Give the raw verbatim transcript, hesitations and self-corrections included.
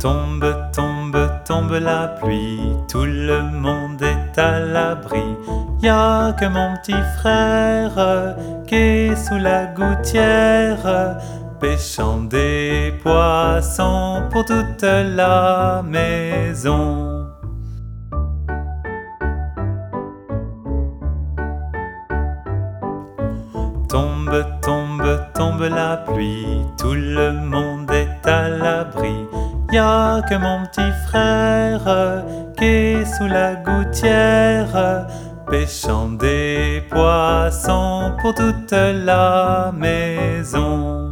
Tombe, tombe, tombe la pluie, tout le monde est à l'abri. Y a que mon petit frère qui est sous la gouttière, pêchant des poissons pour toute la maison. Tombe, tombe, tombe la pluie, tout le monde est à l'abri. Y a que mon petit frère qui est sous la gouttière, pêchant des poissons pour toute la maison.